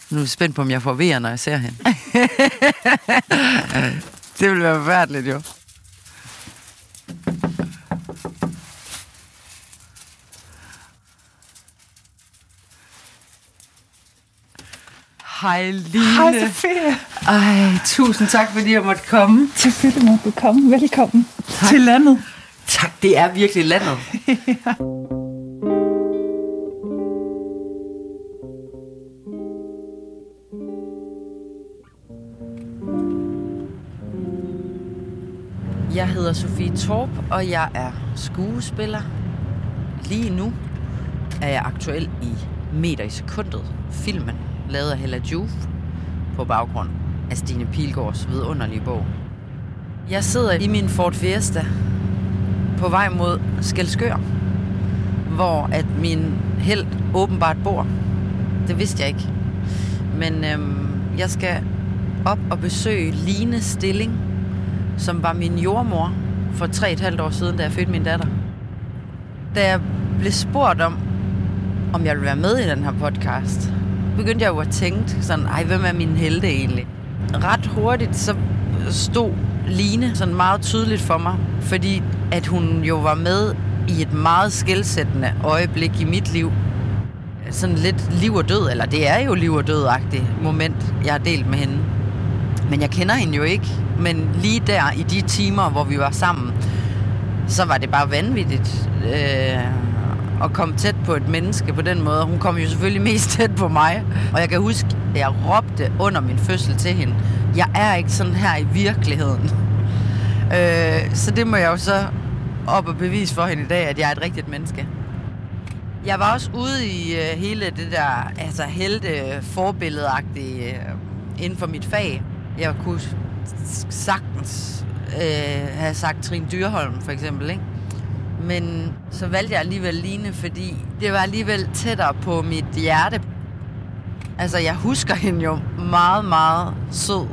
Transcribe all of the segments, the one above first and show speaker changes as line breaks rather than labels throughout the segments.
Nu er jeg spændt på, om jeg får vejer, når jeg ser hende. Det vil være forfærdeligt, jo. Hej, Line.
Hej, Sofie.
Ej, tusind tak, fordi jeg måtte komme.
Selvfølgelig må du komme. Velkommen til landet.
Tak, det er virkelig landet.
Ja.
Jeg hedder Sofie Torp, og jeg er skuespiller. Lige nu er jeg aktuel i Meter i sekundet, filmen lavet af Hella Joof på baggrund af Stine Pilgaards vidunderlige bog. Jeg sidder i min Ford Fiesta på vej mod Skælskør, hvor at min helt åbenbart bor. Det vidste jeg ikke. Men jeg skal op og besøge Line Stilling, som var min jordmor for 3,5 år siden, da jeg fødte min datter. Da jeg blev spurgt om jeg ville være med i den her podcast, begyndte jeg jo at tænke sådan, hvem er min helte egentlig? Ret hurtigt så stod Line sådan meget tydeligt for mig, fordi at hun jo var med i et meget skelsættende øjeblik i mit liv. Sådan lidt liv og død, eller det er jo liv og død-agtigt moment, jeg har delt med hende. Men jeg kender hende jo ikke. Men lige der, i de timer, hvor vi var sammen, så var det bare vanvittigt at komme tæt på et menneske på den måde. Hun kom jo selvfølgelig mest tæt på mig. Og jeg kan huske, at jeg råbte under min fødsel til hende, jeg er ikke sådan her i virkeligheden. Så det må jeg jo så op og bevise for hende i dag, at jeg er et rigtigt menneske. Jeg var også ude i hele det der helte-forbilledeagtige inden for mit fag. Jeg kunne sagtens have sagt Trine Dyrholm, for eksempel, ikke? Men så valgte jeg alligevel Line, fordi det var alligevel tættere på mit hjerte. Altså, jeg husker hende jo meget, meget sød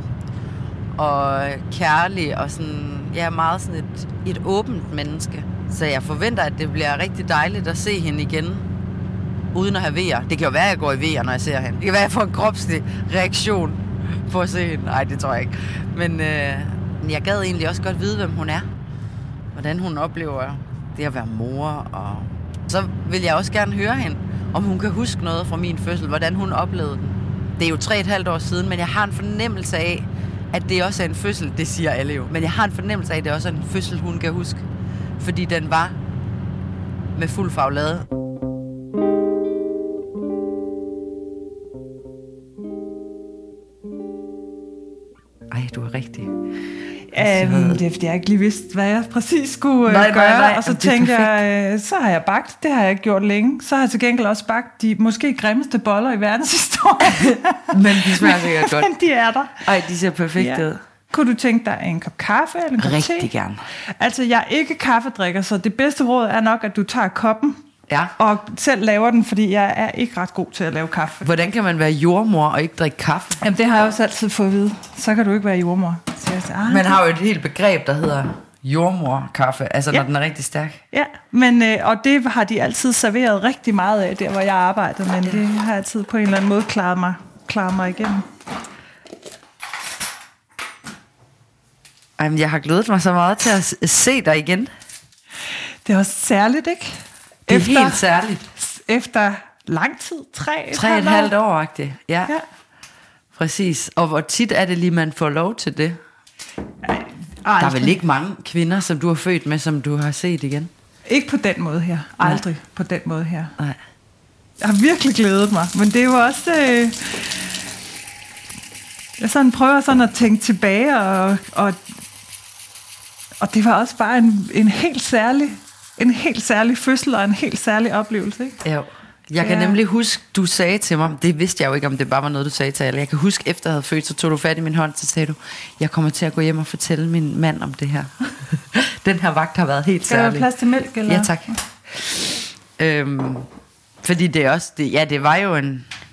og kærlig og sådan, jeg er meget sådan et åbent menneske. Så jeg forventer, at det bliver rigtig dejligt at se hende igen, uden at have vejer. Det kan jo være, at jeg går i vejer, når jeg ser hende. Det kan være, at jeg får en kropslig reaktion på at se hende. Nej, det tror jeg ikke. Men jeg gad egentlig også godt vide, hvem hun er. Hvordan hun oplever det at være mor. Og så vil jeg også gerne høre hende, om hun kan huske noget fra min fødsel. Hvordan hun oplevede den. Det er jo 3,5 år siden, men jeg har en fornemmelse af, at det også er en fødsel. Det siger alle jo. Men jeg har en fornemmelse af, at det også er en fødsel, hun kan huske. Fordi den var med fuld faglade. Ej, du er rigtig.
Det er fordi, jeg ikke lige vidste, hvad jeg præcis skulle gøre. Nej. Og så tænkte jeg, så har jeg bagt. Det har jeg ikke gjort længe. Så har jeg til gengæld også bagt de måske grimmeste boller i verdenshistorien.
Men de smager sikkert godt.
Men de er der.
Ej, de ser perfekt ud.
Kunne du tænke dig en kop kaffe eller en kop te?
Rigtig gerne.
Altså, jeg er ikke kaffedrikker, så det bedste råd er nok, at du tager koppen og selv laver den, fordi jeg er ikke ret god til at lave kaffe.
Hvordan kan man være jordmor og ikke drikke kaffe?
Jamen, det har jeg også altid fået at vide. Så kan du ikke være jordmor.
Man har jo et helt begreb, der hedder jordmorkaffe, altså når den er rigtig stærk.
Ja, men, og det har de altid serveret rigtig meget af, der hvor jeg arbejder, men det har altid på en eller anden måde klaret mig igennem.
Jamen, jeg har glædet mig så meget til at se dig igen.
Det er også særligt, ikke?
Det er helt særligt.
Efter lang tid,
3,5 år-agtigt. Ja, præcis. Og hvor tit er det lige, man får lov til det? Der er vel ikke mange kvinder, som du har født med, som du har set igen?
Ikke på den måde her. Aldrig på den måde her.
Nej.
Jeg har virkelig glædet mig, men det er jo også... jeg sådan prøver sådan at tænke tilbage, og det var også bare en helt særlig fødsel og en helt særlig oplevelse, ikke?
Jo. Jeg kan nemlig huske, du sagde til mig, det vidste jeg jo ikke, om det bare var noget, du sagde til alle. Jeg kan huske, efter jeg havde født, så tog du fat i min hånd, så sagde du, jeg kommer til at gå hjem og fortælle min mand om det her. Den her vagt har været helt særlig.
Skal der plads til mælk, eller?
Ja, tak. Fordi det er også, det var jo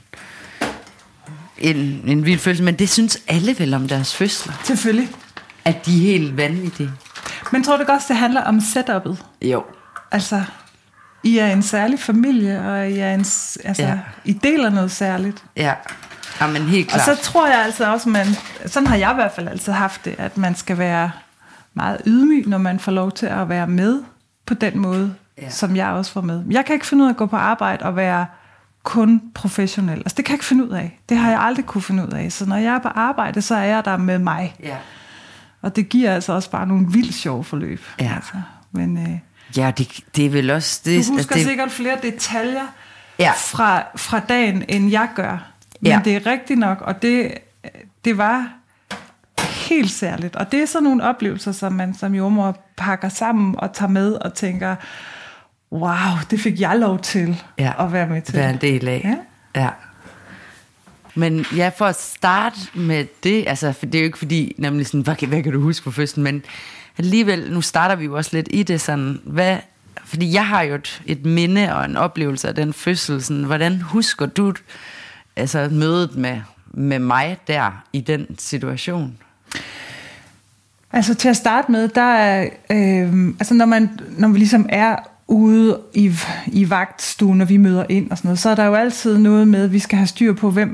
en vild fødsel, men det synes alle vel om deres fødsler.
Selvfølgelig.
At de er helt vanvittige.
Men tror du også, det handler om setup'et?
Jo.
Altså, I er en særlig familie, og I deler noget særligt.
Ja. Jamen, helt klart.
Og så tror jeg altså også, sådan har jeg i hvert fald altid haft det, at man skal være meget ydmyg, når man får lov til at være med på den måde, som jeg også får med. Jeg kan ikke finde ud af at gå på arbejde og være kun professionel. Altså, det kan jeg ikke finde ud af. Det har jeg aldrig kunne finde ud af. Så når jeg er på arbejde, så er jeg der med mig. Ja. Og det giver altså også bare nogle vildt sjove forløb.
Ja.
Altså. Men,
ja, det er vel også...
Du husker sikkert flere detaljer fra dagen, end jeg gør. Men det er rigtigt nok, og det var helt særligt. Og det er sådan nogle oplevelser, som man som jordmor pakker sammen og tager med og tænker, wow, det fik jeg lov til at være med til.
Være en del af. Ja. Men for at starte med det, altså, for det er jo ikke fordi, nemlig sådan, hvad kan du huske på fødslen, men alligevel, nu starter vi jo også lidt i det sådan, fordi jeg har jo et minde og en oplevelse af den fødsel, sådan, hvordan husker du altså mødet med mig der i den situation?
Altså til at starte med, der er, altså når vi ligesom er ude i vagtstuen, når vi møder ind og sådan noget, så er der jo altid noget med, at vi skal have styr på, hvem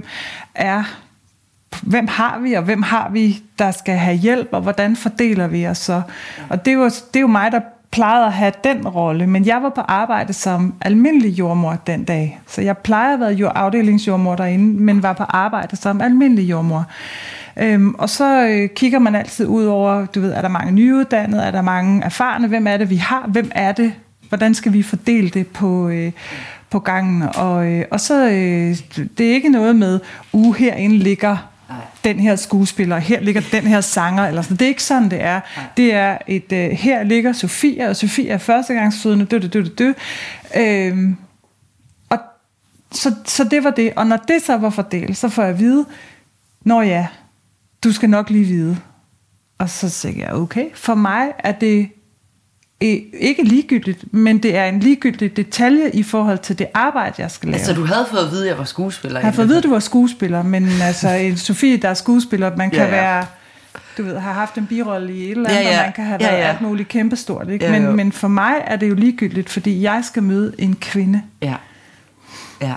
har vi, og hvem har vi, der skal have hjælp, og hvordan fordeler vi os så. Og det er jo mig, der plejede at have den rolle, men jeg var på arbejde som almindelig jordmor den dag. Så jeg plejer at være afdelingsjordmor derinde, men var på arbejde som almindelig jordmor. Og så kigger man altid ud over, du ved, er der mange nyuddannede, er der mange erfarne, hvem er det, vi har, hvem er det, hvordan skal vi fordele det på gangen, og så det er ikke noget med, herinde ligger den her skuespiller, her ligger den her sanger, eller sådan. Det er ikke sådan, det er. Det er her ligger Sofia, og Sofia er førstegangsfødende, og så det var det. Og når det så var fordelt, så får jeg at vide, du skal nok lige vide. Og så siger jeg, okay, for mig er det ikke ligegyldigt, men det er en ligegyldig detalje i forhold til det arbejde, jeg skal lave.
Altså, du havde fået at vide, at jeg var skuespiller?
Jeg havde fået at vide, at du var skuespiller, men altså, en Sofie, der er skuespiller, man kan være, du ved, har haft en birolle i et eller andet, og man kan have været alt muligt kæmpestort, ikke? Men for mig er det jo ligegyldigt, fordi jeg skal møde en kvinde. Ja.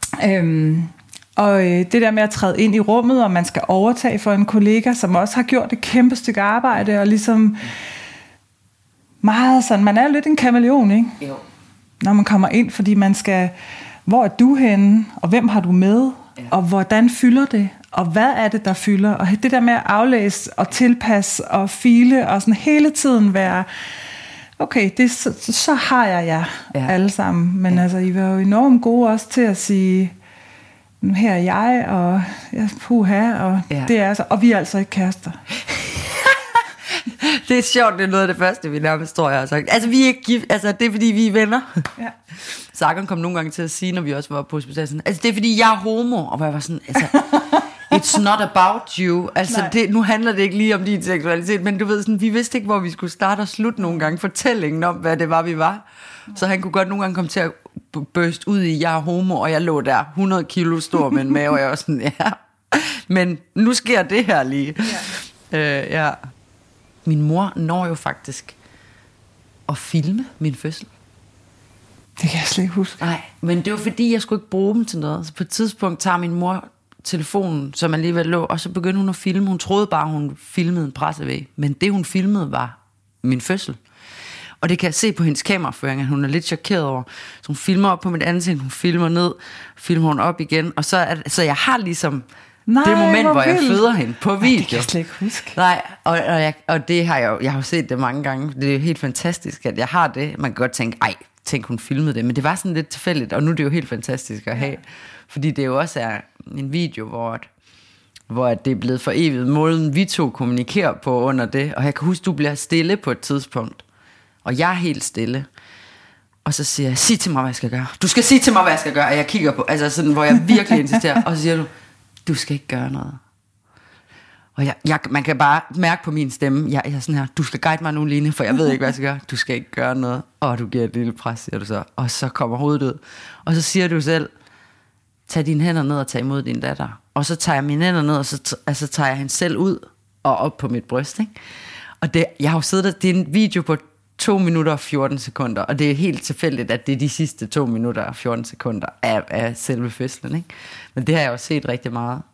Og det der med at træde ind i rummet, og man skal overtage for en kollega, som også har gjort et kæmpe stykke arbejde, og ligesom meget sådan, man er lidt en kameleon, ikke? Jo. Når man kommer ind, fordi man skal, hvor er du henne, og hvem har du med, og hvordan fylder det, og hvad er det, der fylder, og det der med at aflæse, og tilpasse, og file, og sådan hele tiden være, okay, så har jeg jer alle sammen, men altså, I var jo enormt gode også til at sige, nu her er jeg, og og det er altså, og vi er altså ikke kærester.
Det er sjovt, det er noget af det første, vi nærmest tror, jeg har sagt. Altså, vi er ikke gift, altså, det er fordi, vi er venner. Ja. Sagan kom nogle gange til at sige, når vi også var på hospitalet, altså, det er fordi, jeg er homo, og jeg var sådan, altså, it's not about you. Altså, nu handler det ikke lige om din seksualitet, men du ved sådan, vi vidste ikke, hvor vi skulle starte og slutte nogle gange fortællingen om, hvad det var, vi var. Så han kunne godt nogle gange komme til at børste ud i, jeg er homo, og jeg lå der 100 kilo stor med en mave, og jeg var sådan, men nu sker det her lige. Ja. Min mor når jo faktisk at filme min fødsel.
Det kan jeg slet ikke huske.
Nej, men det var fordi, jeg skulle ikke bruge dem til noget. Så på et tidspunkt tager min mor telefonen, som alligevel lå, og så begyndte hun at filme. Hun troede bare, hun filmede en pressevæg. Men det, hun filmede, var min fødsel. Og det kan jeg se på hendes kameraføring, at hun er lidt chokeret over. Så hun filmer op på mit ansigt, hun filmer ned, filmer hun op igen. Og så jeg har ligesom det moment, hvor jeg føder hende på video.
Det kan jeg slet ikke huske.
Nej, og det har jeg har jo set det mange gange. Det er jo helt fantastisk, at jeg har det. Man kan godt tænke, tænk hun filmede det. Men det var sådan lidt tilfældigt, og nu er det jo helt fantastisk at have. Fordi det jo også er en video, hvor det er blevet for evigt måden, vi to kommunikerer på under det. Og jeg kan huske, du bliver stille på et tidspunkt. Og jeg er helt stille. Og så siger jeg, sig til mig, hvad jeg skal gøre. Du skal sige til mig, hvad jeg skal gøre. Og jeg kigger på, altså sådan, hvor jeg virkelig insisterer. Og så siger du skal ikke gøre noget. Og man kan bare mærke på min stemme, jeg er sådan her, du skal guide mig nu, Line, for jeg ved ikke, hvad jeg skal gøre. Du skal ikke gøre noget. Og du giver et lille pres, siger du så. Og så kommer hovedet ud. Og så siger du selv, tag dine hænder ned og tag imod din datter. Og så tager jeg mine hænder ned, og så tager jeg hende selv ud og op på mit bryst. Ikke? Og jeg har jo siddet der, det er en video på 2 minutter og 14 sekunder, og det er helt tilfældigt, at det er de sidste 2 minutter og 14 sekunder af selve fødslen. Ikke? Men det har jeg jo set rigtig meget.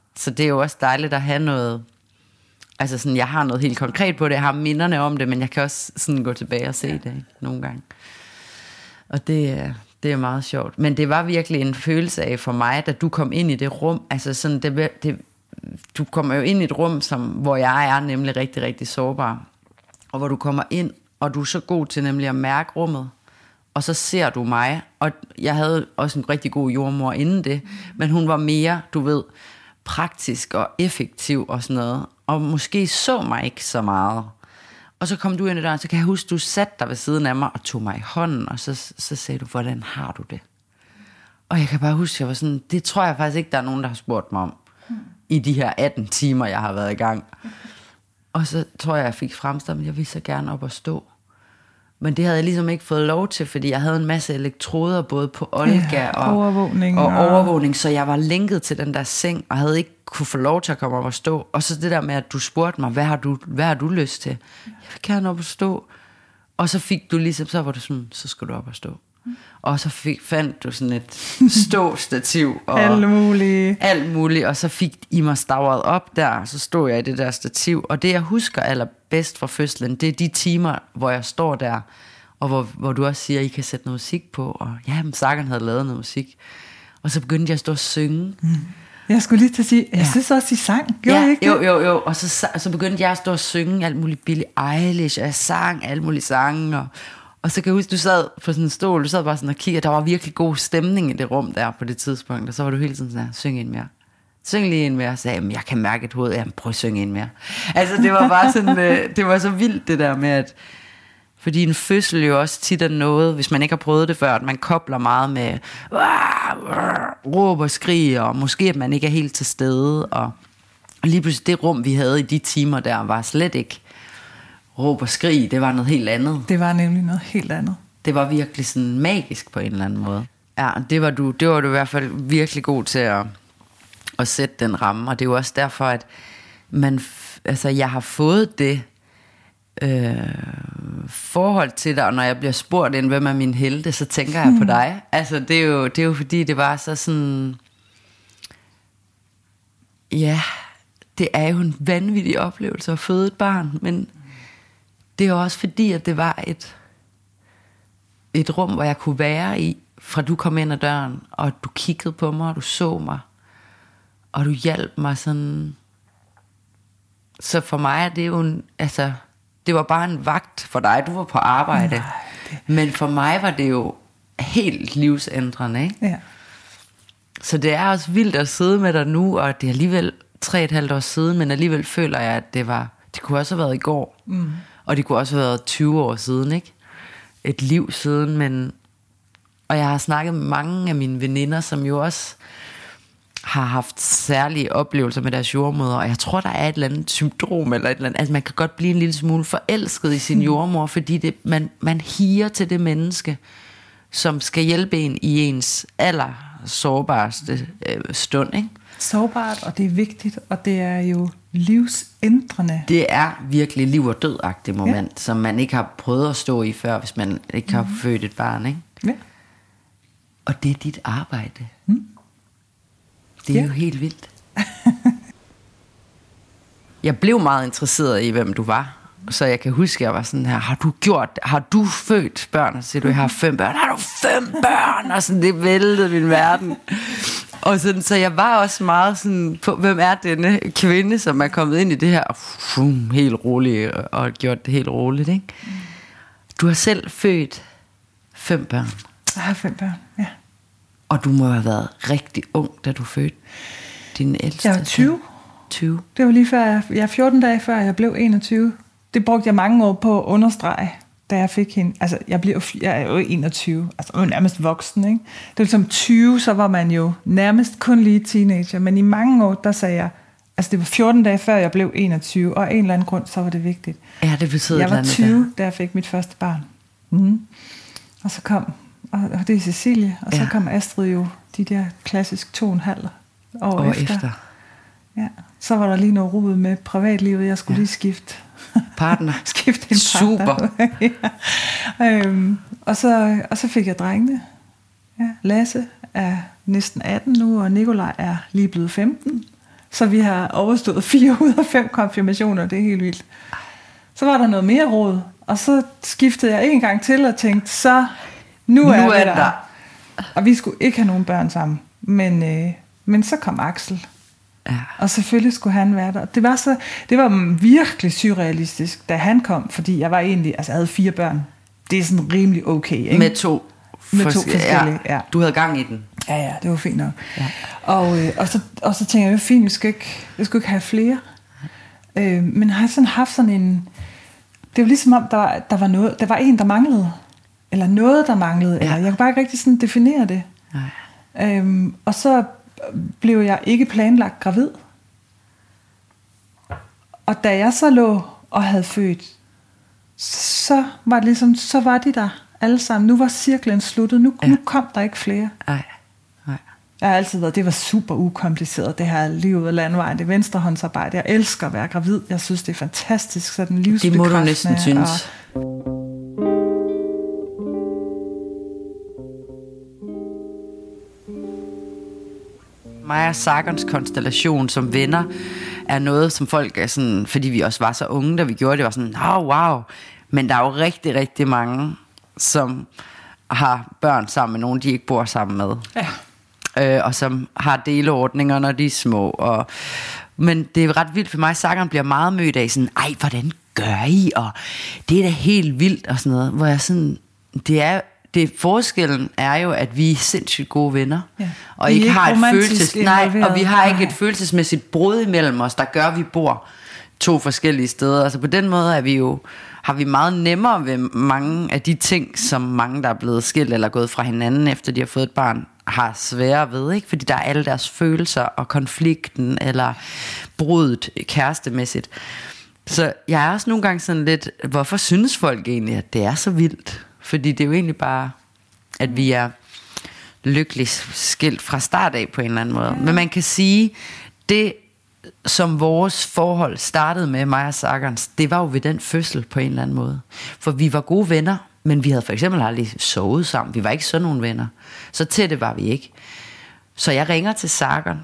Så det er jo også dejligt at have noget, altså sådan, jeg har noget helt konkret på det, jeg har minderne om det, men jeg kan også sådan gå tilbage og se det, ikke? Nogle gange. Og det er meget sjovt. Men det var virkelig en følelse af for mig, da du kom ind i det rum, altså sådan, du kommer jo ind i et rum, hvor jeg er nemlig rigtig, rigtig sårbar. Og hvor du kommer ind, og du er så god til nemlig at mærke rummet, og så ser du mig, og jeg havde også en rigtig god jordmor inden det, men hun var mere, du ved, praktisk og effektiv og sådan noget, og måske så mig ikke så meget. Og så kom du ind i døren, så kan jeg huske, du satte dig ved siden af mig og tog mig i hånden, og så sagde du, hvordan har du det? Og jeg kan bare huske, jeg var sådan, det tror jeg faktisk ikke, der er nogen, der har spurgt mig om, i de her 18 timer, jeg har været i gang. Og så tror jeg fik fremstillet, at jeg ville så gerne op og stå. Men det havde jeg ligesom ikke fået lov til, fordi jeg havde en masse elektroder, både på Olga og overvågning, så jeg var lænket til den der seng, og havde ikke kunne få lov til at komme op og stå. Og så det der med, at du spurgte mig, hvad har du lyst til? Jeg vil gerne op og stå. Og så fik du ligesom, så var du sådan, så skal du op og stå. Og så fandt du sådan et ståstativ og alt muligt, og så fik I mig stavret op der, og så stod jeg i det der stativ. Og det jeg husker allerbedst fra fødslen, det er de timer, hvor jeg står der, og hvor du også siger, at I kan sætte noget musik på. Og ja, men Sagan havde lavet noget musik. Og så begyndte jeg at stå og synge.
Jeg skulle lige til at sige, jeg synes også, I sang.
Jo. Og så begyndte jeg at stå og synge alt muligt Billie Eilish, og jeg sang alle mulige sange, og så kan jeg huske, du sad på sådan en stol, du sad bare sådan og kiggede, der var virkelig god stemning i det rum der på det tidspunkt, og så var du hele tiden sådan her, syng en mere. Syng lige en mere, og sagde, jeg kan mærke et hoved, prøv at synge en mere. Altså det var bare sådan, det var så vildt det der med, at fordi en fødsel jo også tit er noget, hvis man ikke har prøvet det før, at man kobler meget med råb og skrig, og måske at man ikke er helt til stede, og lige pludselig det rum, vi havde i de timer der, var slet ikke råb og skrig, det var noget helt andet.
Det var nemlig noget helt andet.
Det var virkelig sådan magisk på en eller anden måde. Ja, det var du i hvert fald virkelig god til at sætte den ramme, og det er jo også derfor, at jeg har fået det forhold til dig, og når jeg bliver spurgt ind, hvem er min helte, så tænker jeg på dig. Altså, det er jo fordi, det var så sådan, ja, det er jo en vanvittig oplevelse at føde et barn, men det er også fordi, at det var et rum, hvor jeg kunne være i, fra du kom ind ad døren, og du kiggede på mig, og du så mig, og du hjalp mig sådan. Så for mig er det jo det var bare en vagt for dig, du var på arbejde. Men for mig var det jo helt livsændrende, ikke? Ja. Så det er også vildt at sidde med dig nu, og det er alligevel 3,5 år siden, men alligevel føler jeg, at det kunne også have været i går. Og det kunne også have været 20 år siden, ikke? Et liv siden, og jeg har snakket med mange af mine veninder, som jo også har haft særlige oplevelser med deres jordmødre, og jeg tror, der er et eller andet syndrom, eller et eller andet, altså man kan godt blive en lille smule forelsket i sin jordmor, fordi man higer til det menneske, som skal hjælpe en i ens allersårbarste stund, ikke?
Sårbart, og det er vigtigt, og det er jo livsændrende.
Det er virkelig liv- og død-agtigt moment, som man ikke har prøvet at stå i før, hvis man ikke har født et barn, ikke? Ja. Og det er dit arbejde. Det er jo helt vildt. Jeg blev meget interesseret i, hvem du var. Så jeg kan huske, at jeg var sådan her, har du født børn? Og så siger du, jeg har 5 børn. Har du 5 børn? Og sådan, det væltede min verden. Og sådan, så jeg var også meget sådan, på, hvem er denne kvinde, som er kommet ind i det her, helt roligt, og gjort det helt roligt, ikke? Du har selv født 5 børn.
Jeg har 5 børn, ja.
Og du må have været rigtig ung, da du fødte din ældste.
Jeg var 20. Det var lige før, jeg 14 dage før jeg blev 21. Det brugte jeg mange år på at understrege, da jeg fik hende. Altså, jeg er jo 21, altså nærmest voksen, ikke? Det var som 20, så var man jo nærmest kun lige teenager. Men i mange år, der sagde jeg, altså det var 14 dage før jeg blev 21, og af en eller anden grund, så var det vigtigt.
Ja, det betød
jeg var 20, da jeg fik mit første barn. Og så kom, og det er Cecilie, og så kom Astrid jo, de der klassisk 2,5 år efter. Ja, så var der lige noget rod med privatlivet, jeg skulle lige skifte
partner.
Skifte en
super.
Ja. Og så fik jeg drengene. Ja, Lasse er næsten 18 nu, og Nikolaj er lige blevet 15. Så vi har overstået 4 ud af 5 konfirmationer, det er helt vildt. Så var der noget mere råd, og så skiftede jeg en gang til og tænkte, så nu er vi der. Og vi skulle ikke have nogen børn sammen, men så kom Axel. Ja. Og selvfølgelig skulle han være der. Det var virkelig surrealistisk, da han kom, fordi jeg jeg havde 4 børn. Det er sådan rimelig okay, ikke?
Med to forskellige.
Ja.
Du havde gang i den.
Ja, det var fint nok. Ja. Og så tænkte jeg, fint, vi skal ikke have flere. Men har jeg sådan haft sådan en... Det var ligesom om, der var noget, der var en, der manglede. Eller noget, der manglede. Ja. Eller jeg kunne bare ikke rigtig sådan definere det. Og så blev jeg ikke planlagt gravid. Og da jeg så lå og havde født, så var det ligesom, så var de der alle sammen. Nu var cirklen sluttet. Nu kom der ikke flere.
Nej.
Jeg har altid været, det var super ukompliceret, det her liv ud af landvejen, det venstrehåndsarbejde. Jeg elsker at være gravid. Jeg synes, det er fantastisk. Sådan livsbekræftende.
Det må du næsten synes. Mig og Sargons konstellation som venner er noget, som folk er sådan, fordi vi også var så unge, da vi gjorde det, var sådan, wow. Men der er jo rigtig, rigtig mange, som har børn sammen med nogen, de ikke bor sammen med. Ja. Og som har deleordninger, når de er små. Men det er ret vildt for mig. Sargon bliver meget mødt af sådan, ej, hvordan gør I? Og det er da helt vildt og sådan noget. Hvor jeg sådan, forskellen er jo, at vi er sindssygt gode venner. Ja. Og ikke har og vi har ikke et følelsesmæssigt brud imellem os, der gør, at vi bor 2 forskellige steder. Altså på den måde har vi meget nemmere ved mange af de ting, som mange, der er blevet skilt eller gået fra hinanden, efter de har fået et barn, har svære ved, ikke? Fordi der er alle deres følelser og konflikten eller brudet kærestemæssigt. Så jeg er også nogle gange sådan lidt, hvorfor synes folk egentlig, at det er så vildt? Fordi det er jo egentlig bare, at vi er lykkeligt skilt fra start af på en eller anden måde. Men man kan sige, det som vores forhold startede med, mig og Sargons, det var jo ved den fødsel på en eller anden måde. For vi var gode venner, men vi havde for eksempel aldrig sovet sammen. Vi var ikke sådan nogle venner. Så tætte var vi ikke. Så jeg ringer til Sargon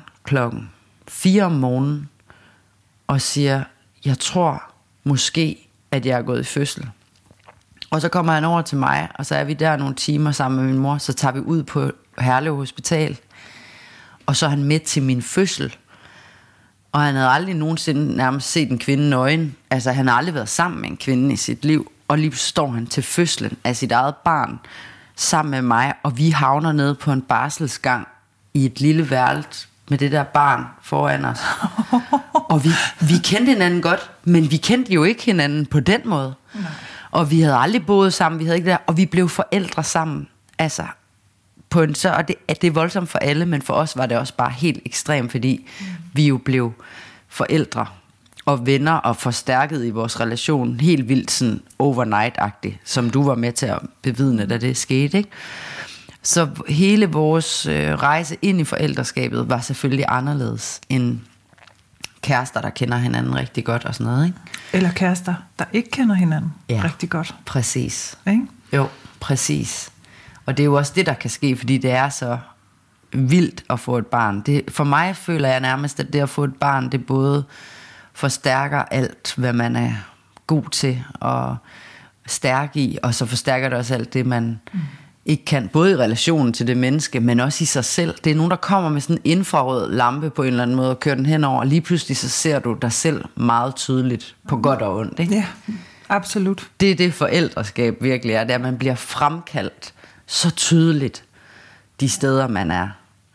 4:00 om morgenen og siger, jeg tror måske, at jeg er gået i fødsel. Og så kommer han over til mig, og så er vi der nogle timer sammen med min mor. Så tager vi ud på Herlev Hospital, og så er han med til min fødsel. Og han havde aldrig nogensinde nærmest set en kvinde nøgen. Altså han har aldrig været sammen med en kvinde i sit liv. Og lige står han til fødslen af sit eget barn sammen med mig, og vi havner nede på en barselsgang i et lille værelse med det der barn foran os. Og vi kendte hinanden godt, men vi kendte jo ikke hinanden på den måde. Nej. Og vi havde aldrig boet sammen, vi havde ikke der, og vi blev forældre sammen. Altså på en så, og det er voldsomt for alle, men for os var det også bare helt ekstremt, fordi vi jo blev forældre og venner og forstærket i vores relation helt vildt sådan overnight-agtigt, som du var med til at bevidne, da det skete, ikke? Så hele vores rejse ind i forældreskabet var selvfølgelig anderledes end kærester, der kender hinanden rigtig godt og sådan noget, ikke? Eller
kærester, der ikke kender hinanden rigtig godt.
Præcis.
Ikke?
Jo, præcis. Og det er jo også det, der kan ske, fordi det er så vildt at få et barn. For mig føler jeg nærmest, at det at få et barn, det både forstærker alt, hvad man er god til og stærk i, og så forstærker det også alt det, man ikke kan, både i relationen til det menneske, men også i sig selv. Det er nogen, der kommer med sådan en infrarød lampe på en eller anden måde og kører den henover, og lige pludselig så ser du dig selv meget tydeligt, på godt og ondt, ikke?
Ja, absolut.
Det er det forældreskab virkelig er, det er, at man bliver fremkaldt så tydeligt de steder, man er.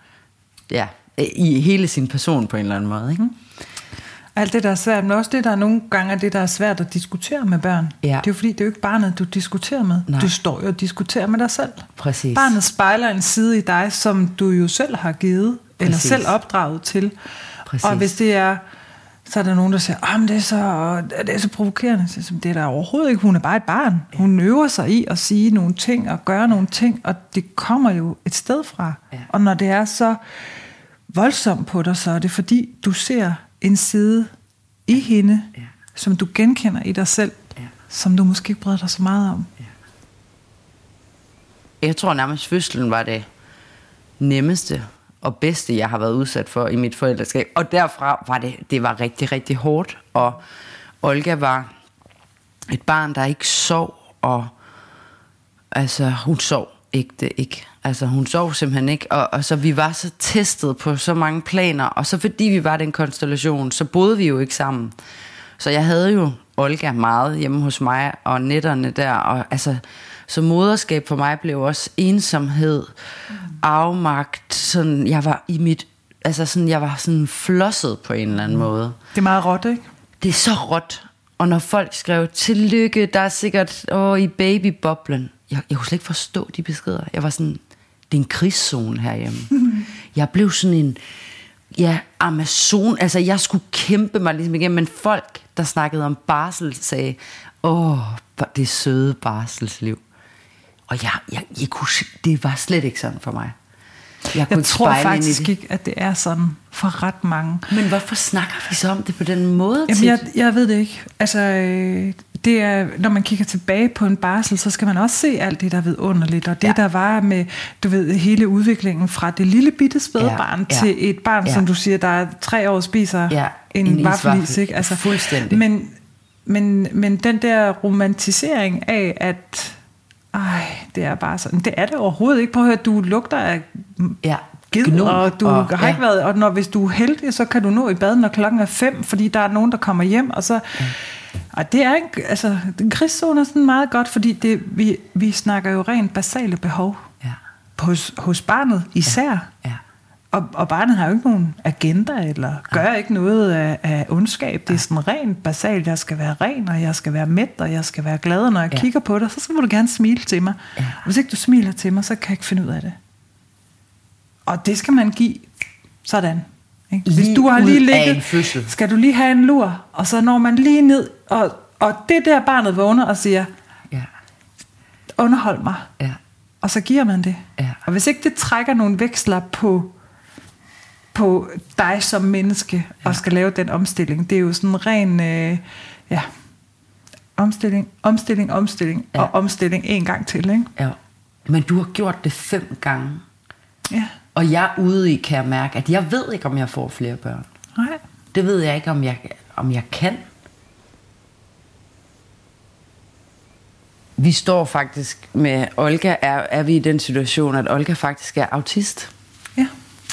Ja, i hele sin person på en eller anden måde, ikke?
Alt det, der er svært, men også det, der er nogle gange det, der er svært at diskutere med børn. Ja. Det er jo fordi, det er jo ikke barnet, du diskuterer med. Nej. Du står jo og diskuterer med dig selv.
Præcis.
Barnet spejler en side i dig, som du jo selv har givet, eller selv opdraget til. Præcis. Og hvis det er, så er der nogen, der siger, men det er så provokerende. Så det er der overhovedet ikke. Hun er bare et barn. Ja. Hun øver sig i at sige nogle ting og gøre nogle ting, og det kommer jo et sted fra. Ja. Og når det er så voldsomt på dig, så er det fordi, du ser en side i hende, som du genkender i dig selv, som du måske ikke bryder dig så meget om. Ja.
Jeg tror nærmest fødslen var det nemmeste og bedste, jeg har været udsat for i mit forældreskab. Og derfra var det var rigtig, rigtig hårdt. Og Olga var et barn, der ikke sov, og altså, hun sov ikke. Altså, hun sov simpelthen ikke, og så vi var så testet på så mange planer, og så fordi vi var den konstellation, så boede vi jo ikke sammen. Så jeg havde jo Olga meget hjemme hos mig, og nætterne der, og altså, så moderskab for mig blev også ensomhed, afmagt, sådan, jeg var jeg var sådan flosset på en eller anden måde.
Det er meget råt, ikke?
Det er så råt, og når folk skrev, tillykke, der er sikkert i babyboblen, jeg kunne slet ikke forstå de beskeder. Jeg var sådan, det er en krigszone herhjemme. Jeg blev sådan en, Amazon, altså jeg skulle kæmpe mig ligesom igennem, men folk, der snakkede om barsel, sagde, det søde barselsliv. Og jeg kunne, det var slet ikke sådan for mig.
Jeg tror faktisk ikke, at det er sådan for ret mange.
Men hvorfor snakker vi så om det på den måde?
Jamen, jeg ved det ikke. Altså, det er, når man kigger tilbage på en barsel, så skal man også se alt det, der er vidunderligt. Og det, der var med, du ved, hele udviklingen fra det lille bitte spædbarn til et barn, som du siger, der er 3 år spiser en vaffelis, ikke? Altså,
fuldstændig.
Men den der romantisering af, at det er bare sådan. Det er det overhovedet ikke. Prøv at høre, du lugter af gid, og du har ikke været, og hvis du er heldig, så kan du nå i bad, når klokken er 5, fordi der er nogen, der kommer hjem, og så og det er ikke, altså, den krigszone er sådan meget godt, fordi vi snakker jo rent basale behov hos barnet især. Og barnet har jo ikke nogen agenda, eller gør ikke noget af ondskab. Det er sådan rent basalt. Jeg skal være ren, og jeg skal være mæt, og jeg skal være glad, og når jeg kigger på dig, så må du gerne smile til mig. Og hvis ikke du smiler til mig, så kan jeg ikke finde ud af det. Og det skal man give sådan. Ikke? Hvis du har lige ligget, skal du lige have en lur, og så når man lige ned, og det der barnet vågner og siger, underhold mig. Og så giver man det. Og hvis ikke det trækker nogle veksler på dig som menneske, og skal lave den omstilling, det er jo sådan en ren omstilling, og omstilling en gang til, ikke? Ja.
Men du har gjort det 5 gange. Ja. Og jeg er ude i, kan jeg mærke, at jeg ved ikke, om jeg får flere børn. Nej. Det ved jeg ikke, om jeg kan. Vi står faktisk med Olga, er vi i den situation, at Olga faktisk er autist. Ja.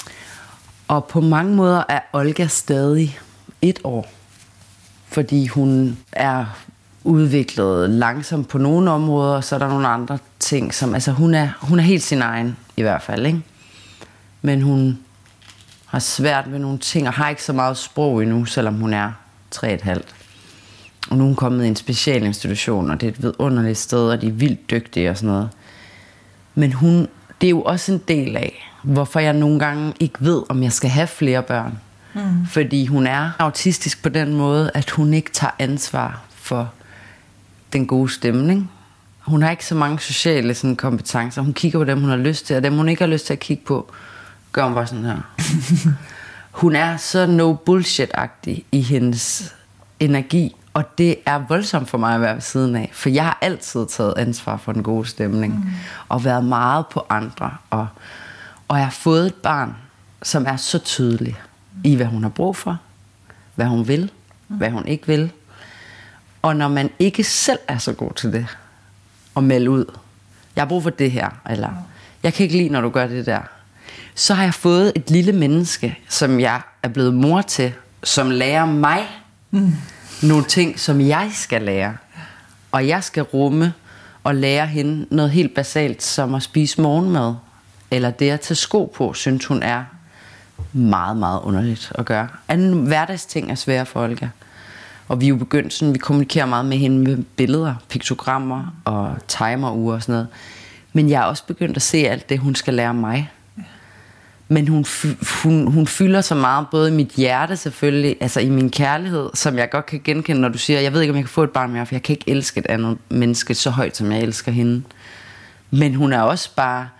Og på mange måder er Olga stadig 1 år. Fordi hun er udviklet langsomt på nogle områder, og så er der nogle andre ting, som, altså hun er helt sin egen, i hvert fald, ikke? Men hun har svært ved nogle ting, og har ikke så meget sprog endnu, selvom hun er 3,5. Og nu er hun kommet i en specialinstitution, og det er et vidunderligt sted, og de er vildt dygtige og sådan noget. Men det er jo også en del af, hvorfor jeg nogle gange ikke ved, om jeg skal have flere børn. Fordi hun er autistisk på den måde, at hun ikke tager ansvar for den gode stemning. Hun har ikke så mange sociale sådan, kompetencer. Hun kigger på dem, hun har lyst til, og dem, hun ikke har lyst til at kigge på, gør hun bare sådan her. Hun er så no bullshit-agtig i hendes energi, og det er voldsomt for mig at være ved siden af, for jeg har altid taget ansvar for den gode stemning, og været meget på andre, og jeg har fået et barn, som er så tydelig i, hvad hun har brug for, hvad hun vil, hvad hun ikke vil. Og når man ikke selv er så god til det, at melde ud, jeg har brug for det her, eller jeg kan ikke lide, når du gør det der, så har jeg fået et lille menneske, som jeg er blevet mor til, som lærer mig nogle ting, som jeg skal lære. Og jeg skal rumme og lære hende noget helt basalt, som at spise morgenmad, eller det at tage sko på, synes hun er meget, meget underligt at gøre. Anden hverdagsting er svære for Olga. Og vi er jo begyndt sådan, vi kommunikerer meget med hende med billeder, piktogrammer og timerure og sådan noget. Men jeg er også begyndt at se alt det, hun skal lære mig. Men hun fylder så meget, både i mit hjerte selvfølgelig, altså i min kærlighed, som jeg godt kan genkende, når du siger, jeg ved ikke, om jeg kan få et barn mere, for jeg kan ikke elske et andet menneske så højt, som jeg elsker hende. Men hun er også bare,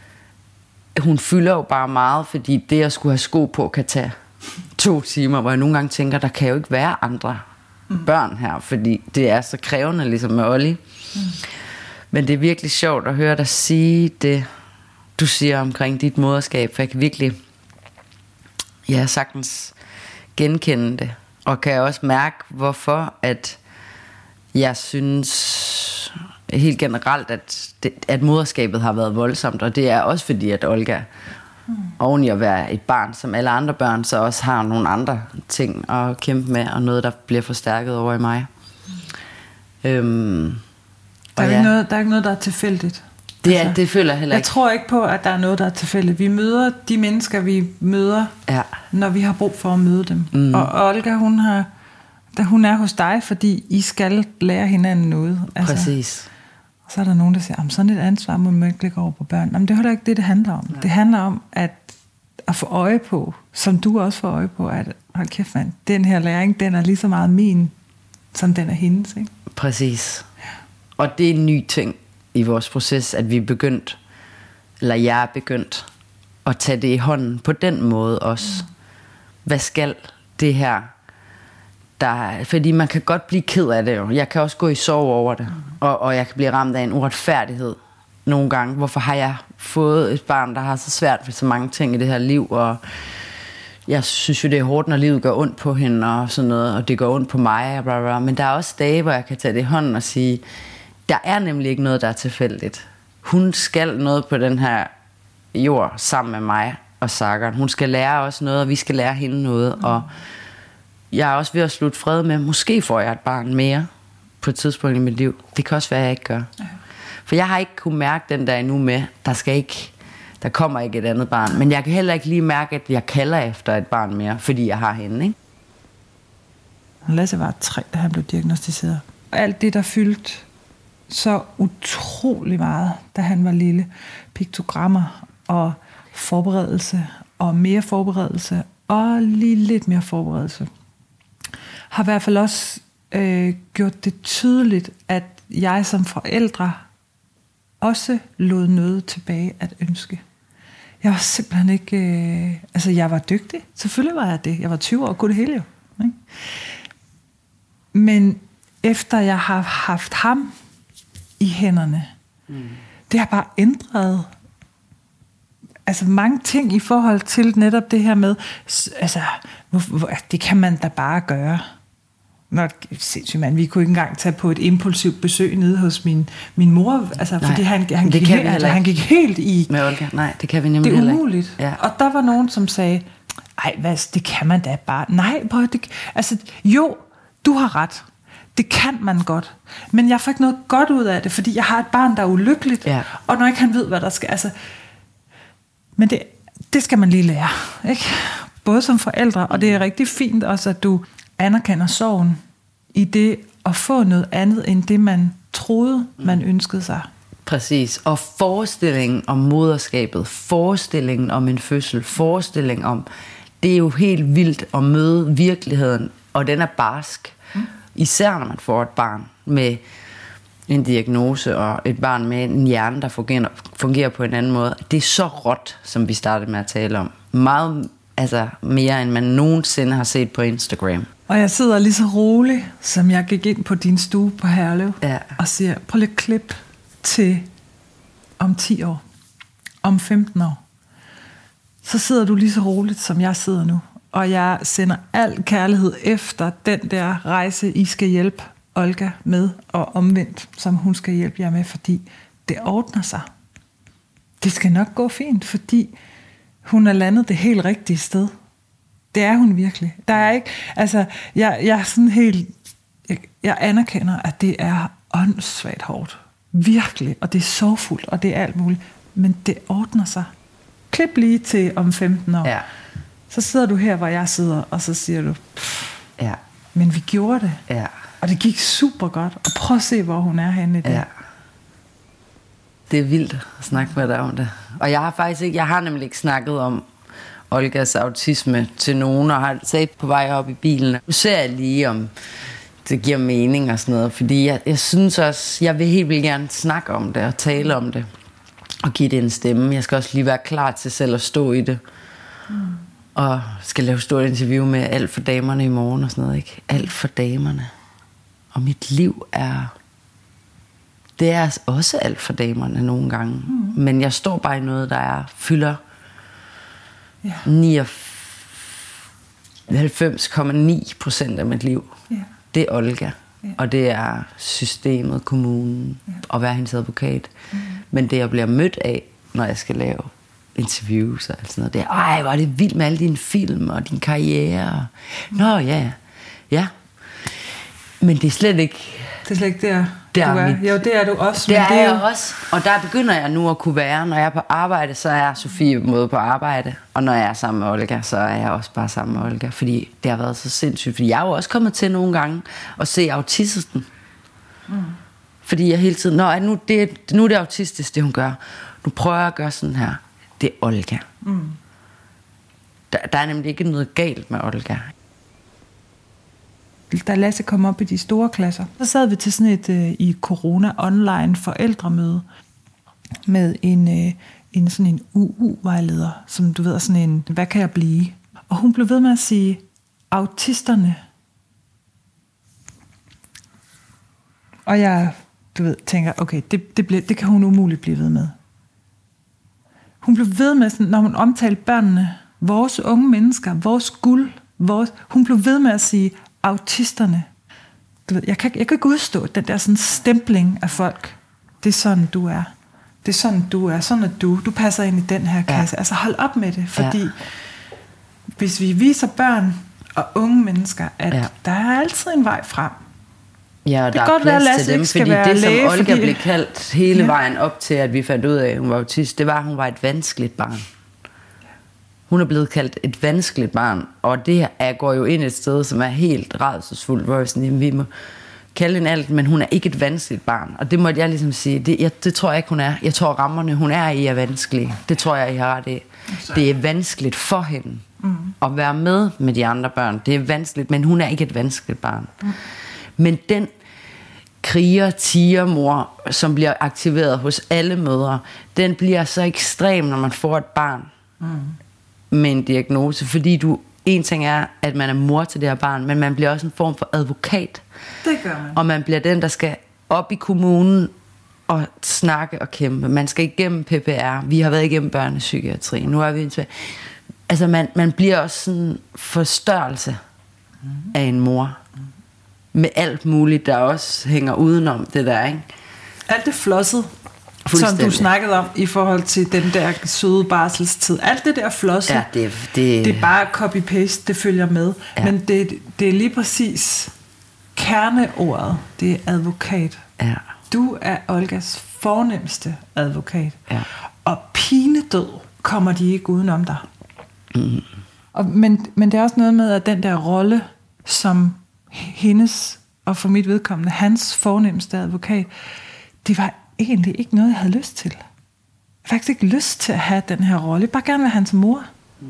hun fylder jo bare meget, fordi det at skulle have sko på kan tage 2 timer, hvor jeg nogle gange tænker, der kan jo ikke være andre børn her, fordi det er så krævende, ligesom med Ollie. Men det er virkelig sjovt at høre dig sige det, du siger omkring dit moderskab, for jeg kan virkelig jeg sagtens genkende det, og kan også mærke, hvorfor at jeg synes helt generelt, at moderskabet har været voldsomt, og det er også fordi, at Olga oven i at være et barn, som alle andre børn, så også har nogle andre ting at kæmpe med, og noget, der bliver forstærket over i mig.
Der er ikke noget, der er tilfældigt.
Det føler jeg heller ikke.
Jeg tror ikke på, at der er noget, der er tilfældigt. Vi møder de mennesker, vi møder, når vi har brug for at møde dem. Og Olga, hun er hos dig, fordi I skal lære hinanden noget. Altså,
præcis.
Og så er der nogen, der siger, sådan et ansvar må man ikke lægge over på børn. Men det er heller ikke det handler om. Nej. Det handler om at få øje på, som du også får øje på, at hold kæft mand, den her læring, den er lige så meget min, som den er hendes. Ikke?
Præcis. Og det er en ny ting i vores proces, at vi er begyndt, eller jeg er begyndt, at tage det i hånden på den måde også. Hvad skal det her? Fordi man kan godt blive ked af det jo. Jeg kan også gå i sorg over det. Og jeg kan blive ramt af en uretfærdighed nogle gange. Hvorfor har jeg fået et barn, der har så svært ved så mange ting i det her liv? Og jeg synes jo, det er hårdt, når livet gør ondt på hende og sådan noget. Og det gør ondt på mig og bla bla. Men der er også dage, hvor jeg kan tage det i hånden og sige, der er nemlig ikke noget, der er tilfældigt. Hun skal noget på den her jord sammen med mig og Sagan. Hun skal lære os noget, og vi skal lære hende noget. Og jeg er også ved at slutte fred med, måske får jeg et barn mere på et tidspunkt i mit liv. Det kan også være, at jeg ikke gør. For jeg har ikke kunnet mærke den der endnu med, der kommer ikke et andet barn. Men jeg kan heller ikke lige mærke, at jeg kalder efter et barn mere, fordi jeg har hende, ikke?
Lasse var 3, da han blev diagnosticeret. Og alt det, der fyldte så utrolig meget, da han var lille. Piktogrammer og forberedelse, og mere forberedelse, og lige lidt mere forberedelse. Har i hvert fald også gjort det tydeligt, at jeg som forældre også lod noget tilbage at ønske. Jeg var simpelthen ikke... jeg var dygtig. Selvfølgelig var jeg det. Jeg var 20 år og kunne det hele jo. Ikke? Men efter jeg har haft ham i hænderne, det har bare ændret mange ting i forhold til netop det her med, det kan man da bare gøre. Sindssygt mand, vi kunne ikke engang tage på et impulsivt besøg nede hos min mor, fordi han gik helt i...
Med Olga. Nej, det kan vi nemlig
heller ikke. Det er umuligt. Ja. Og der var nogen, som sagde, det kan man da bare. Nej, jo, du har ret. Det kan man godt. Men jeg får ikke noget godt ud af det, fordi jeg har et barn, der er ulykkeligt, og når ikke han ved, hvad der skal... Men det skal man lige lære, ikke? Både som forældre, og det er rigtig fint også, at du anerkender sorgen i det at få noget andet, end det man troede, man ønskede sig.
Præcis. Og forestillingen om moderskabet, forestillingen om en fødsel, forestillingen om, det er jo helt vildt at møde virkeligheden, og den er barsk. Især når man får et barn med en diagnose og et barn med en hjerne, der fungerer på en anden måde. Det er så råt, som vi startede med at tale om. Meget mere, end man nogensinde har set på Instagram.
Og jeg sidder lige så rolig, som jeg gik ind på din stue på Herlev, og siger, prøv lige klip til om 10 år, om 15 år. Så sidder du lige så roligt, som jeg sidder nu. Og jeg sender al kærlighed efter den der rejse, I skal hjælpe Olga med, og omvendt, som hun skal hjælpe jer med, fordi det ordner sig. Det skal nok gå fint, fordi hun er landet det helt rigtige sted. Det er hun virkelig. Der er ikke, jeg er sådan helt, jeg anerkender, at det er åndssvagt hårdt. Virkelig, og det er sorgfuldt, og det er alt muligt. Men det ordner sig. Klip lige til om 15 år. Ja. Så sidder du her, hvor jeg sidder, og så siger du, men vi gjorde det. Ja. Og det gik super godt. Og prøv at se, hvor hun er henne i det. Ja.
Det er vildt at snakke med dig om det. Og jeg har nemlig ikke snakket om Olgas autisme til nogen, og har sagt på vej op i bilen. Nu ser jeg lige, om det giver mening og sådan noget, fordi jeg synes også, jeg vil helt vildt gerne snakke om det og tale om det, og give det en stemme. Jeg skal også lige være klar til selv at stå i det. Og skal lave et stort interview med Alt for damerne i morgen og sådan noget, ikke? Alt for damerne. Og mit liv det er også alt for damerne nogle gange. Men jeg står bare i noget, der fylder 90,9% af mit liv. Yeah. Det er Olga. Yeah. Og det er systemet, kommunen, og være hendes advokat. Men det, jeg bliver mødt af, når jeg skal lave interviews og alt sådan noget, det er, ej, hvor er det vildt med alle dine film og din karriere. Nå, ja. Men det er slet ikke...
Det er slet ikke der, du er. Jo, det er du også.
Det er jeg også. Og der begynder jeg nu at kunne være. Når jeg er på arbejde, så er Sofie måde på arbejde. Og når jeg er sammen med Olga, så er jeg også bare sammen med Olga. Fordi det har været så sindssygt. Fordi jeg er jo også kommet til nogle gange at se autisten. Fordi jeg hele tiden... nu er det autistisk, det hun gør. Nu prøver jeg at gøre sådan her. Det er Olga. Der er nemlig ikke noget galt med Olga.
Da Lasse kom op i de store klasser, så sad vi til sådan et i corona online forældremøde med en sådan en UU-vejleder, som du ved, sådan en, hvad kan jeg blive? Og hun blev ved med at sige, autisterne. Og jeg, tænker, okay, det kan hun umuligt blive ved med. Hun blev ved med, sådan, når hun omtalte børnene, vores unge mennesker, vores guld, hun blev ved med at sige, autisterne. Du ved, jeg kan ikke udstå den der sådan stempling af folk. Det er sådan, du er. Det er sådan, du er. Sådan er du. Du passer ind i den her kasse. Altså hold op med det, fordi hvis vi viser børn og unge mennesker, at der er altid en vej frem.
Ja, og
det
der er plads til dem, fordi det, som Olga blev kaldt hele vejen op til, at vi fandt ud af, at hun var autist, det var, at hun var et vanskeligt barn. Hun er blevet kaldt et vanskeligt barn, og det går jo ind et sted, som er helt rædselsfuldt, hvor vi må kalde hende alt, men hun er ikke et vanskeligt barn. Og det måtte jeg ligesom sige, det tror jeg ikke, hun er. Jeg tror, rammerne, hun er i, er vanskelige. Det tror jeg, I har ret i. Det er vanskeligt for hende at være med de andre børn. Det er vanskeligt, men hun er ikke et vanskeligt barn. Men den tigermor, som bliver aktiveret hos alle mødre, den bliver så ekstrem, når man får et barn med en diagnose, fordi en ting er, at man er mor til det her barn, men man bliver også en form for advokat.
Det gør man.
Og man bliver den, der skal op i kommunen og snakke og kæmpe. Man skal igennem PPR. Vi har været igennem børnepsykiatri. Nu er vi altså man bliver også sådan en forstørrelse af en mor. Med alt muligt, der også hænger udenom det der, ikke?
Alt det flosset, som du snakkede om i forhold til den der søde barselstid. Alt det der flosset, det er bare copy-paste, det følger med. Ja. Men det er lige præcis kerneordet, det er advokat. Ja. Du er Olgas fornemste advokat. Ja. Og pinedød kommer de ikke udenom dig. Men det er også noget med, at den der rolle, som hendes, og for mit vedkommende, hans fornemste advokat, det var egentlig ikke noget, jeg havde lyst til. Jeg havde faktisk ikke lyst til at have den her rolle. Jeg bare gerne være hans mor.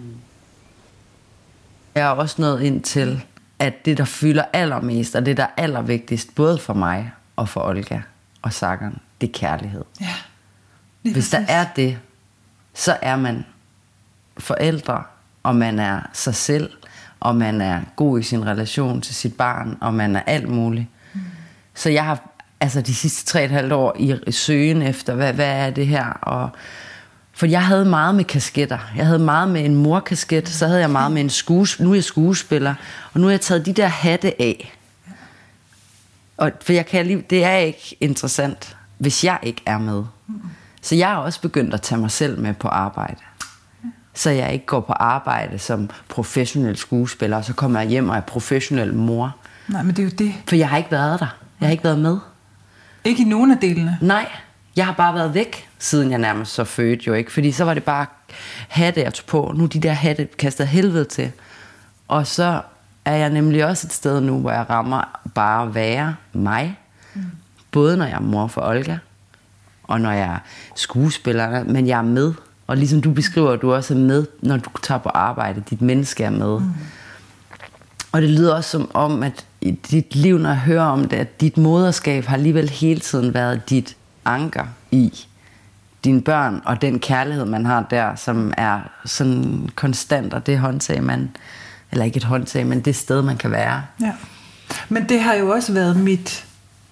Jeg er også nået ind til, at det, der fylder allermest, og det, der er allervigtigst, både for mig og for Olga og Sagan, det er kærlighed. Ja, hvis der er det, så er man forældre, og man er sig selv, og man er god i sin relation til sit barn, og man er alt muligt. Så jeg har de sidste 3,5 år i søgen efter, hvad er det her? For jeg havde meget med kasketter. Jeg havde meget med en morkasket, så havde jeg meget med en nu er jeg skuespiller, og nu har jeg taget de der hatte af. Og for det er ikke interessant, hvis jeg ikke er med. Så jeg har også begyndt at tage mig selv med på arbejde. Så jeg ikke går på arbejde som professionel skuespiller, og så kommer jeg hjem og er professionel mor.
Nej, men det er jo det.
For jeg har ikke været der. Jeg har ikke været med.
Ikke i nogen af delene?
Nej, jeg har bare været væk, siden jeg nærmest så fødte jo ikke. Fordi så var det bare hatte, jeg tog på. Nu de der hatte kastet helvede til. Og så er jeg nemlig også et sted nu, hvor jeg rammer bare at være mig. Både når jeg er mor for Olga, og når jeg er skuespiller, men jeg er med. Og ligesom du beskriver, at du også er med, når du tager på arbejde. Dit menneske er med. Og det lyder også som om, at i dit liv, når jeg hører om det, at dit moderskab har alligevel hele tiden været dit anker i dine børn, og den kærlighed, man har der, som er sådan konstant, og det håndtag, eller ikke et håndtag, men det sted, man kan være.
Ja. Men det har jo også været mit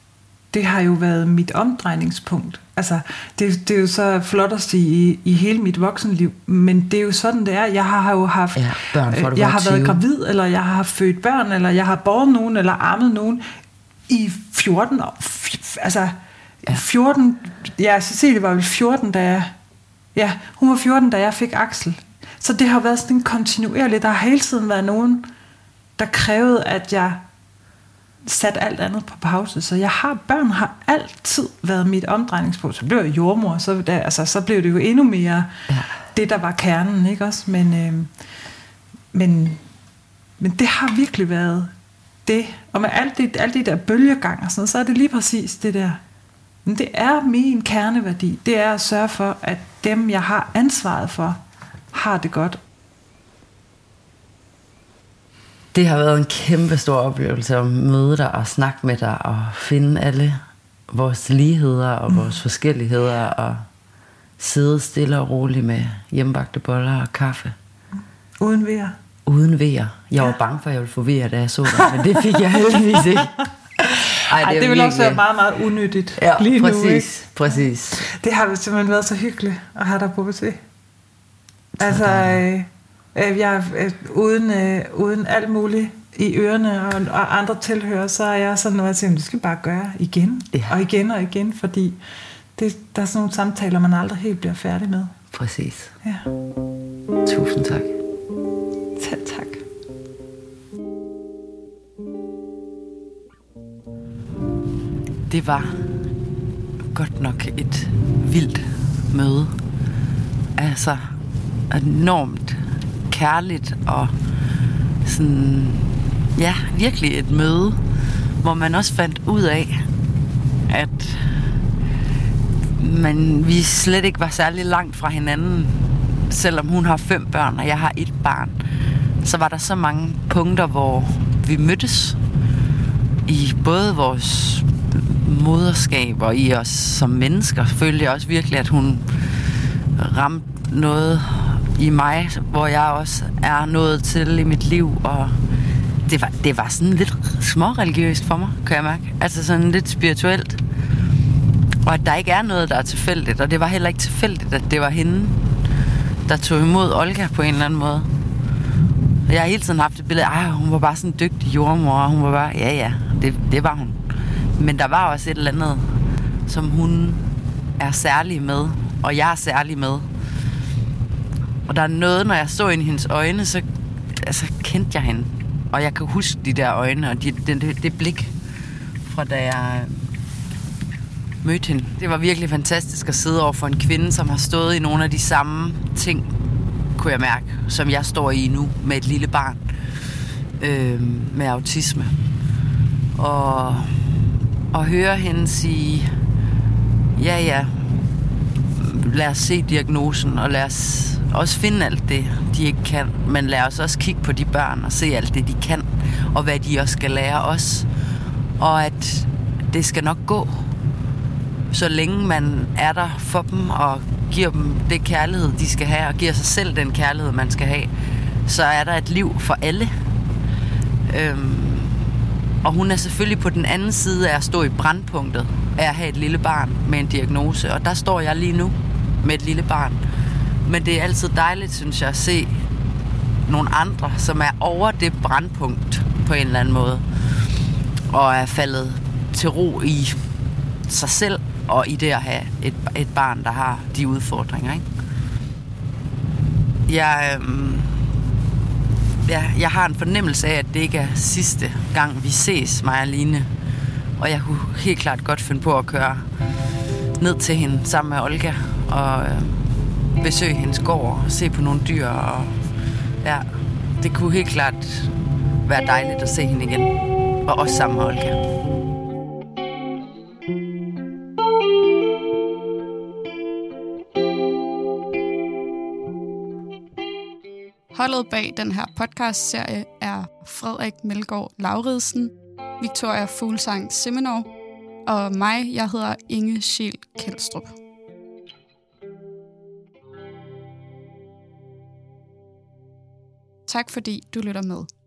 det har jo været mit omdrejningspunkt. Altså, det er jo så flottest i hele mit voksenliv, men det er jo sådan, det er. Jeg har jo haft...
Ja, børn,
jeg har været gravid, eller jeg har født børn, eller jeg har båret nogen, eller ammet nogen i 14 år. Altså, 14... Ja, Cecilie var vel 14, da jeg... Ja, hun var 14, da jeg fik Axel. Så det har været sådan en kontinuerligt. Der har hele tiden været nogen, der krævede, at jeg satte alt andet på pause. Så børn har altid været mit omdrejningspunkt. Så blev jeg jordmor, så blev det jo endnu mere det, der var kernen, ikke også? Men det har virkelig været det. Og med alt det der bølgegang og sådan noget, så er det lige præcis det der. Men det er min kerneværdi. Det er at sørge for, at dem, jeg har ansvaret for, har det godt.
Det har været en kæmpe stor oplevelse at møde dig og snakke med dig og finde alle vores ligheder og vores forskelligheder og sidde stille og roligt med hjemmebagte boller og kaffe.
Uden vejer.
Uden vejer. Jeg var bange for, at jeg ville få vejer, da jeg så dig, men det fik jeg heldigvis ikke.
Det vil også være meget, meget unyttigt
lige
præcis,
nu. Ikke? Præcis.
Det har simpelthen været så hyggeligt at have dig på besøg. Altså, jeg uden alt muligt i ørerne og andre tilhører, så er jeg sådan noget, at det skal bare gøre igen og igen og igen, fordi der er sådan nogle samtaler, man aldrig helt bliver færdig med.
Præcis.
Ja.
Tusind tak.
Selv tak.
Det var godt nok et vildt møde. Altså enormt kærligt og sådan, ja, virkelig et møde, hvor man også fandt ud af, at vi slet ikke var særlig langt fra hinanden. Selvom hun har 5 børn, og jeg har 1 barn, så var der så mange punkter, hvor vi mødtes i både vores moderskab og i os som mennesker. Følte jeg også virkelig, at hun ramte noget i mig, hvor jeg også er nået til i mit liv, og det var sådan lidt småreligiøst for mig, kan jeg mærke. Altså sådan lidt spirituelt. Og at der ikke er noget, der er tilfældigt, og det var heller ikke tilfældigt, at det var hende, der tog imod Olga på en eller anden måde. Jeg har hele tiden haft et billede af, hun var bare sådan en dygtig jordmor, og hun var bare, det var hun. Men der var også et eller andet, som hun er særlig med, og jeg er særlig med. Og der er noget, når jeg så ind i hendes øjne, så kendte jeg hende. Og jeg kan huske de der øjne, og det blik fra da jeg mødte hende. Det var virkelig fantastisk at sidde over for en kvinde, som har stået i nogle af de samme ting, kunne jeg mærke, som jeg står i nu med et lille barn med autisme. Og høre hende sige, ja, lad os se diagnosen, og lad os også finde alt det, de ikke kan. Men lad os også kigge på de børn og se alt det, de kan, og hvad de også skal lære os. Og at det skal nok gå, så længe man er der for dem og giver dem det kærlighed, de skal have, og giver sig selv den kærlighed, man skal have, så er der et liv for alle. Og hun er selvfølgelig på den anden side af at stå i brandpunktet af at have et lille barn med en diagnose. Og der står jeg lige nu med et lille barn. Men det er altid dejligt, synes jeg, at se nogle andre, som er over det brandpunkt på en eller anden måde. Og er faldet til ro i sig selv og i det at have et barn, der har de udfordringer, ikke? Jeg har en fornemmelse af, at det ikke er sidste gang, vi ses, mig og Line. Og jeg kunne helt klart godt finde på at køre ned til hende sammen med Olga og besøge hendes gård og se på nogle dyr. Og ja, det kunne helt klart være dejligt at se hende igen. Og også sammen med Olga.
Holdet bag den her podcast-serie er Frederik Melgaard Lauridsen, Victoria Fuglsang Seminov og mig, jeg hedder Inge Schiel Kjeldstrup. Tak fordi du lytter med.